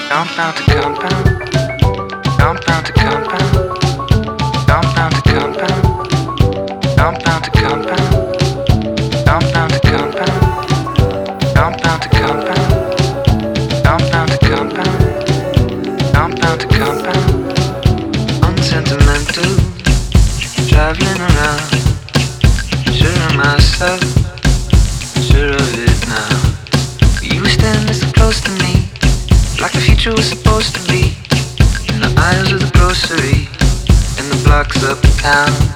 Compound to compound, compound to compound, compound to compound, compound to compound, compound to compound, compound to compound, compound to compound, compound to compound. Unsentimental, traveling around, sure of myself, sure of it now. You were standing so close to me, like the future was supposed to be. In the aisles of the grocery, in the blocks uptown.